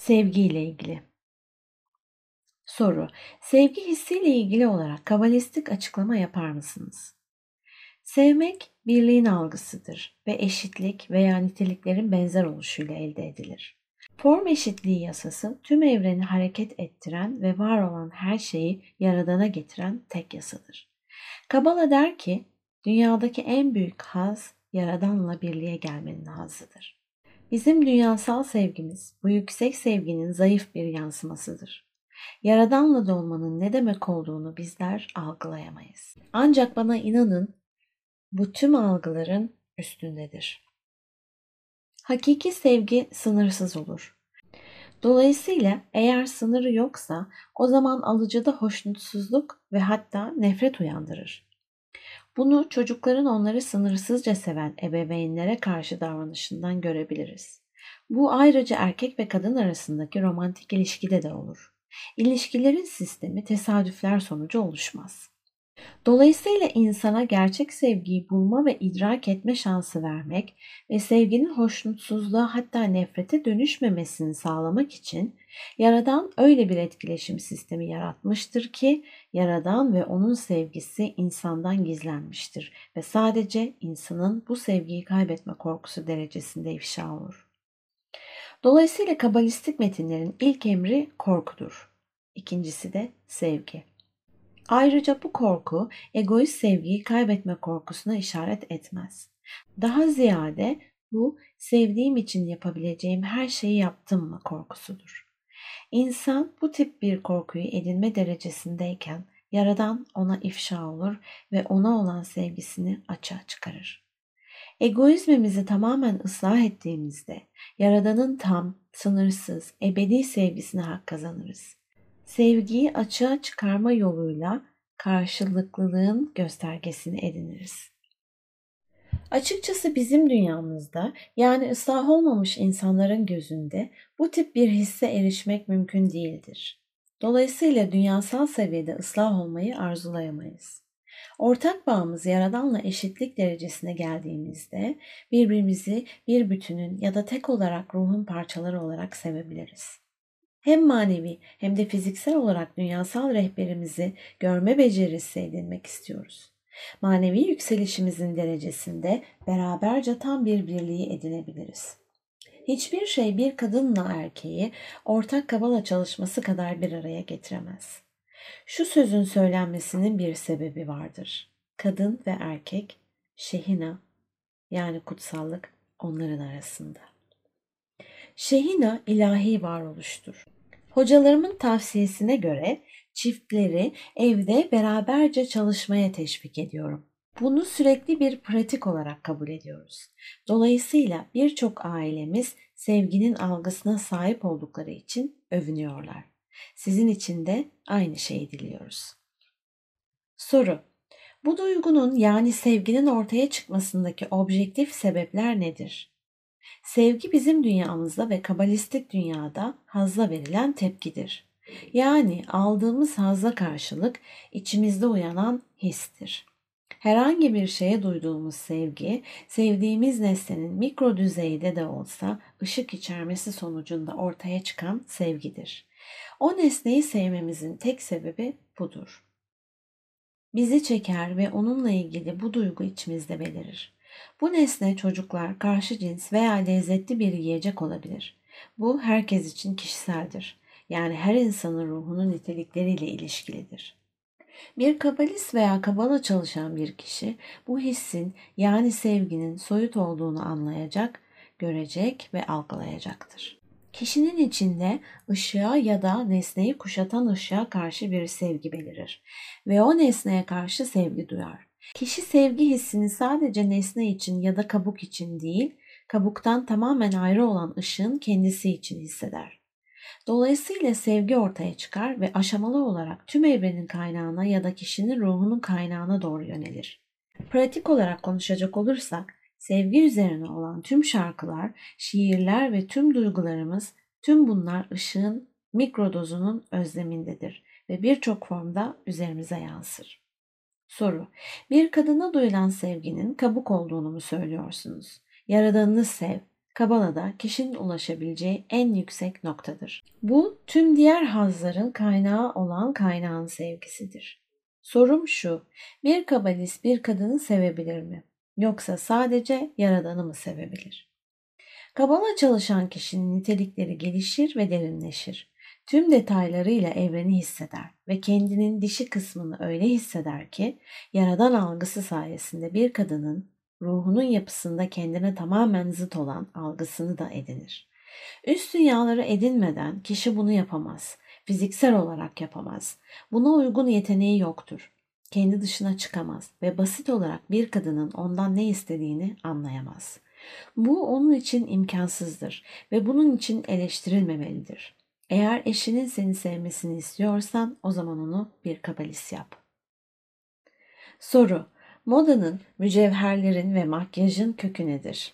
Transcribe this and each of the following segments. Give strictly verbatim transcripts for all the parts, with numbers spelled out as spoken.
Sevgiyle ilgili. Soru: sevgi hissiyle ilgili olarak kabalistik açıklama yapar mısınız? Sevmek, birliğin algısıdır ve eşitlik veya niteliklerin benzer oluşuyla elde edilir. Form eşitliği yasası, tüm evreni hareket ettiren ve var olan her şeyi yaradana getiren tek yasadır. Kabala der ki, dünyadaki en büyük haz, yaradanla birliğe gelmenin hazzıdır. Bizim dünyasal sevgimiz, bu yüksek sevginin zayıf bir yansımasıdır. Yaradanla dolmanın ne demek olduğunu bizler algılayamayız. Ancak bana inanın, bu tüm algıların üstündedir. Hakiki sevgi sınırsız olur. Dolayısıyla eğer sınırı yoksa o zaman alıcıda hoşnutsuzluk ve hatta nefret uyandırır. Bunu çocukların onları sınırsızca seven ebeveynlere karşı davranışından görebiliriz. Bu ayrıca erkek ve kadın arasındaki romantik ilişkide de olur. İlişkilerin sistemi tesadüfler sonucu oluşmaz. Dolayısıyla insana gerçek sevgiyi bulma ve idrak etme şansı vermek ve sevginin hoşnutsuzluğa hatta nefrete dönüşmemesini sağlamak için Yaradan öyle bir etkileşim sistemi yaratmıştır ki Yaradan ve onun sevgisi insandan gizlenmiştir ve sadece insanın bu sevgiyi kaybetme korkusu derecesinde ifşa olur. Dolayısıyla kabalistik metinlerin ilk emri korkudur. İkincisi de sevgi. Ayrıca bu korku egoist sevgiyi kaybetme korkusuna işaret etmez. Daha ziyade bu sevdiğim için yapabileceğim her şeyi yaptım mı korkusudur. İnsan bu tip bir korkuyu edinme derecesindeyken Yaradan ona ifşa olur ve ona olan sevgisini açığa çıkarır. Egoizmimizi tamamen ıslah ettiğimizde Yaradan'ın tam, sınırsız, ebedi sevgisine hak kazanırız. Sevgiyi açığa çıkarma yoluyla karşılıklılığın göstergesini ediniriz. Açıkçası bizim dünyamızda, yani ıslah olmamış insanların gözünde bu tip bir hisse erişmek mümkün değildir. Dolayısıyla dünyasal seviyede ıslah olmayı arzulayamayız. Ortak bağımız Yaradan'la eşitlik derecesine geldiğimizde birbirimizi bir bütünün ya da tek olarak ruhun parçaları olarak sevebiliriz. Hem manevi hem de fiziksel olarak dünyasal rehberimizi görme becerisi edinmek istiyoruz. Manevi yükselişimizin derecesinde beraberce tam bir birliği edinebiliriz. Hiçbir şey bir kadınla erkeği ortak kabala çalışması kadar bir araya getiremez. Şu sözün söylenmesinin bir sebebi vardır. Kadın ve erkek, şehina yani kutsallık onların arasında. Şehina ilahi varoluştur. Hocalarımın tavsiyesine göre çiftleri evde beraberce çalışmaya teşvik ediyorum. Bunu sürekli bir pratik olarak kabul ediyoruz. Dolayısıyla birçok ailemiz sevginin algısına sahip oldukları için övünüyorlar. Sizin için de aynı şeyi diliyoruz. Soru: bu duygunun yani sevginin ortaya çıkmasındaki objektif sebepler nedir? Sevgi bizim dünyamızda ve kabalistik dünyada hazza verilen tepkidir. Yani aldığımız hazza karşılık içimizde uyanan histir. Herhangi bir şeye duyduğumuz sevgi, sevdiğimiz nesnenin mikro düzeyde de olsa ışık içermesi sonucunda ortaya çıkan sevgidir. O nesneyi sevmemizin tek sebebi budur. Bizi çeker ve onunla ilgili bu duygu içimizde belirir. Bu nesne çocuklar, karşı cins veya lezzetli bir yiyecek olabilir. Bu herkes için kişiseldir. Yani her insanın ruhunun nitelikleriyle ilişkilidir. Bir kabalist veya kabala çalışan bir kişi bu hissin yani sevginin soyut olduğunu anlayacak, görecek ve algılayacaktır. Kişinin içinde ışığa ya da nesneyi kuşatan ışığa karşı bir sevgi belirir ve o nesneye karşı sevgi duyar. Kişi sevgi hissini sadece nesne için ya da kabuk için değil, kabuktan tamamen ayrı olan ışığın kendisi için hisseder. Dolayısıyla sevgi ortaya çıkar ve aşamalı olarak tüm evrenin kaynağına ya da kişinin ruhunun kaynağına doğru yönelir. Pratik olarak konuşacak olursak, sevgi üzerine olan tüm şarkılar, şiirler ve tüm duygularımız, tüm bunlar ışığın mikrodozunun özlemindedir ve birçok formda üzerimize yansır. Soru: bir kadına duyulan sevginin kabuk olduğunu mu söylüyorsunuz? Yaradanını sev, Kabala'da kişinin ulaşabileceği en yüksek noktadır. Bu tüm diğer hazların kaynağı olan kaynağın sevgisidir. Sorum şu, bir kabalist bir kadını sevebilir mi? Yoksa sadece Yaradan'ı mı sevebilir? Kabala çalışan kişinin nitelikleri gelişir ve derinleşir. Tüm detaylarıyla evreni hisseder ve kendinin dişi kısmını öyle hisseder ki, Yaradan algısı sayesinde bir kadının ruhunun yapısında kendine tamamen zıt olan algısını da edinir. Üst dünyaları edinmeden kişi bunu yapamaz. Fiziksel olarak yapamaz. Buna uygun yeteneği yoktur. Kendi dışına çıkamaz ve basit olarak bir kadının ondan ne istediğini anlayamaz. Bu onun için imkansızdır ve bunun için eleştirilmemelidir. Eğer eşinin seni sevmesini istiyorsan o zaman onu bir kabalist yap. Soru: modanın, mücevherlerin ve makyajın kökü nedir?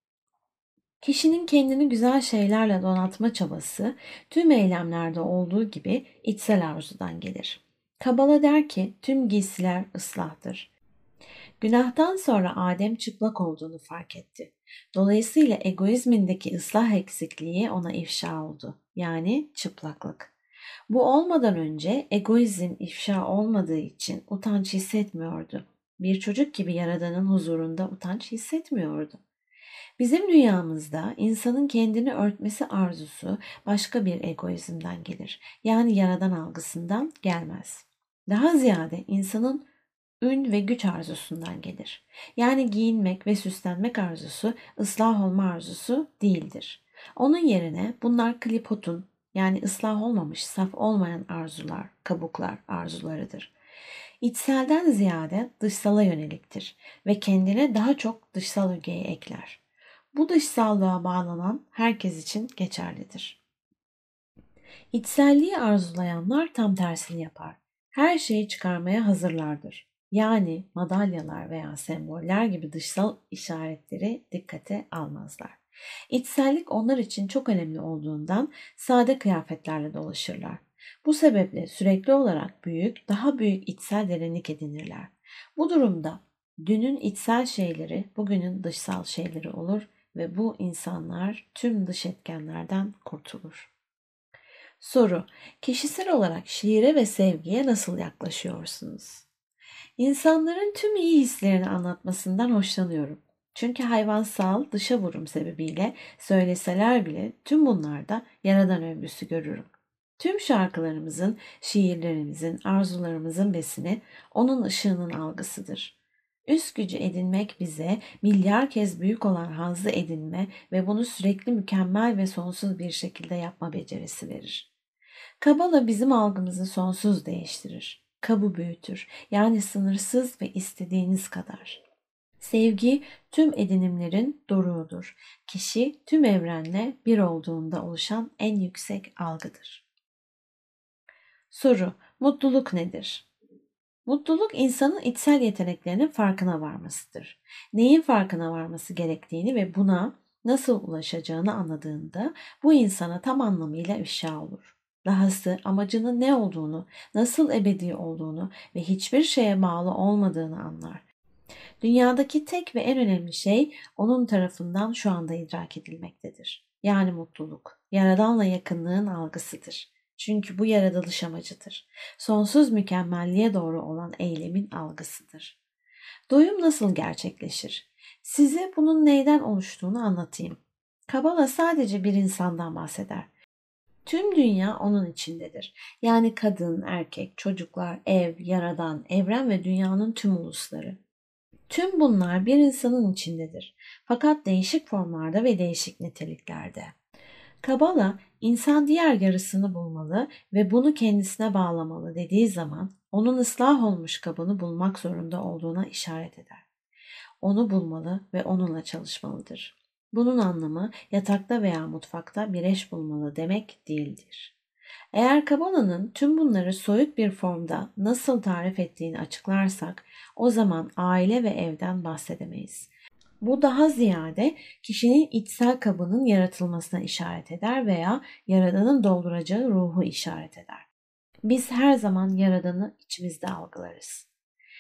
Kişinin kendini güzel şeylerle donatma çabası tüm eylemlerde olduğu gibi içsel arzudan gelir. Kabala der ki tüm giysiler ıslahtır. Günahtan sonra Adem çıplak olduğunu fark etti. Dolayısıyla egoizmindeki ıslah eksikliği ona ifşa oldu. Yani çıplaklık. Bu olmadan önce egoizm ifşa olmadığı için utanç hissetmiyordu. Bir çocuk gibi Yaradan'ın huzurunda utanç hissetmiyordu. Bizim dünyamızda insanın kendini örtmesi arzusu başka bir egoizmden gelir. Yani Yaradan algısından gelmez. Daha ziyade insanın ün ve güç arzusundan gelir. Yani giyinmek ve süslenmek arzusu, ıslah olma arzusu değildir. Onun yerine bunlar klipotun, yani ıslah olmamış, saf olmayan arzular, kabuklar arzularıdır. İçselden ziyade dışsala yöneliktir ve kendine daha çok dışsal ögeyi ekler. Bu dışsallığa bağlanan herkes için geçerlidir. İçselliği arzulayanlar tam tersini yapar. Her şeyi çıkarmaya hazırlardır. Yani madalyalar veya semboller gibi dışsal işaretleri dikkate almazlar. İçsellik onlar için çok önemli olduğundan sade kıyafetlerle dolaşırlar. Bu sebeple sürekli olarak büyük, daha büyük içsel derinlik edinirler. Bu durumda dünün içsel şeyleri bugünün dışsal şeyleri olur ve bu insanlar tüm dış etkenlerden kurtulur. Soru: kişisel olarak şiire ve sevgiye nasıl yaklaşıyorsunuz? İnsanların tüm iyi hislerini anlatmasından hoşlanıyorum. Çünkü hayvansal dışa vurum sebebiyle söyleseler bile tüm bunlarda Yaradan övgüsü görürüm. Tüm şarkılarımızın, şiirlerimizin, arzularımızın besini onun ışığının algısıdır. Üst gücü edinmek bize milyar kez büyük olan hazzı edinme ve bunu sürekli mükemmel ve sonsuz bir şekilde yapma becerisi verir. Kabala bizim algımızı sonsuz değiştirir. Kabı büyütür. Yani sınırsız ve istediğiniz kadar. Sevgi tüm edinimlerin doruğudur. Kişi tüm evrenle bir olduğunda oluşan en yüksek algıdır. Soru: mutluluk nedir? Mutluluk insanın içsel yeteneklerinin farkına varmasıdır. Neyin farkına varması gerektiğini ve buna nasıl ulaşacağını anladığında bu insana tam anlamıyla ifşa olur. Dahası amacının ne olduğunu, nasıl ebedi olduğunu ve hiçbir şeye bağlı olmadığını anlar. Dünyadaki tek ve en önemli şey onun tarafından şu anda idrak edilmektedir. Yani mutluluk, Yaradan'la yakınlığın algısıdır. Çünkü bu yaratılış amacıdır. Sonsuz mükemmelliğe doğru olan eylemin algısıdır. Doyum nasıl gerçekleşir? Size bunun neyden oluştuğunu anlatayım. Kabala sadece bir insandan bahseder. Tüm dünya onun içindedir. Yani kadın, erkek, çocuklar, ev, yaradan, evren ve dünyanın tüm ulusları. Tüm bunlar bir insanın içindedir. Fakat değişik formlarda ve değişik niteliklerde. Kabala, insan diğer yarısını bulmalı ve bunu kendisine bağlamalı dediği zaman onun ıslah olmuş kabını bulmak zorunda olduğuna işaret eder. Onu bulmalı ve onunla çalışmalıdır. Bunun anlamı yatakta veya mutfakta bir eş bulmalı demek değildir. Eğer Kabala'nın tüm bunları soyut bir formda nasıl tarif ettiğini açıklarsak o zaman aile ve evden bahsedemeyiz. Bu daha ziyade kişinin içsel kabının yaratılmasına işaret eder veya Yaradan'ın dolduracağı ruhu işaret eder. Biz her zaman Yaradan'ı içimizde algılarız.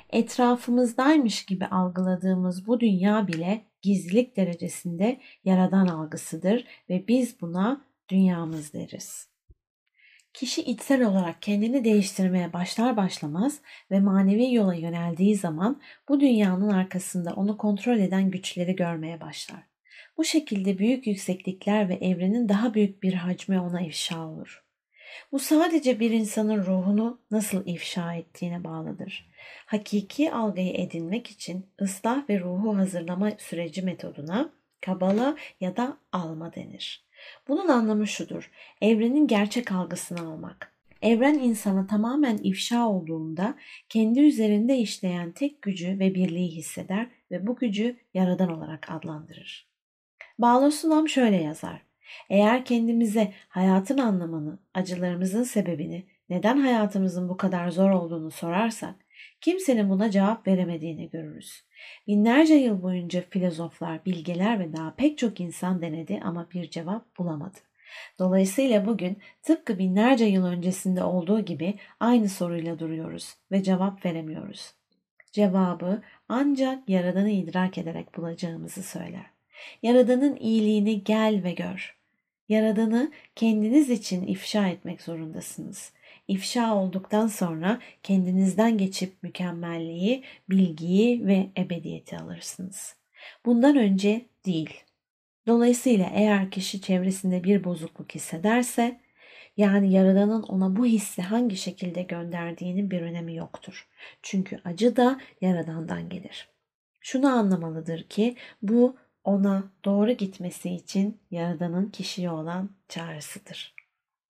Etrafımızdaymış gibi algıladığımız bu dünya bile gizlilik derecesinde Yaradan algısıdır ve biz buna dünyamız deriz. Kişi içsel olarak kendini değiştirmeye başlar başlamaz ve manevi yola yöneldiği zaman bu dünyanın arkasında onu kontrol eden güçleri görmeye başlar. Bu şekilde büyük yükseklikler ve evrenin daha büyük bir hacmi ona ifşa olur. Bu sadece bir insanın ruhunu nasıl ifşa ettiğine bağlıdır. Hakiki algıyı edinmek için ıslah ve ruhu hazırlama süreci metoduna kabala ya da alma denir. Bunun anlamı şudur: evrenin gerçek algısını almak. Evren insana tamamen ifşa olduğunda kendi üzerinde işleyen tek gücü ve birliği hisseder ve bu gücü Yaradan olarak adlandırır. Bağlo Sulam şöyle yazar: Eğer kendimize hayatın anlamını, acılarımızın sebebini, neden hayatımızın bu kadar zor olduğunu sorarsak, kimsenin buna cevap veremediğini görürüz. Binlerce yıl boyunca filozoflar, bilgeler ve daha pek çok insan denedi ama bir cevap bulamadı. Dolayısıyla bugün tıpkı binlerce yıl öncesinde olduğu gibi aynı soruyla duruyoruz ve cevap veremiyoruz. Cevabı ancak Yaradan'ı idrak ederek bulacağımızı söyler. Yaradan'ın iyiliğini gel ve gör. Yaradan'ı kendiniz için ifşa etmek zorundasınız. İfşa olduktan sonra kendinizden geçip mükemmelliği, bilgiyi ve ebediyeti alırsınız. Bundan önce değil. Dolayısıyla eğer kişi çevresinde bir bozukluk hissederse, yani Yaradan'ın ona bu hissi hangi şekilde gönderdiğinin bir önemi yoktur. Çünkü acı da Yaradan'dan gelir. Şunu anlamalıdır ki bu ona doğru gitmesi için Yaradan'ın kişiye olan çağrısıdır.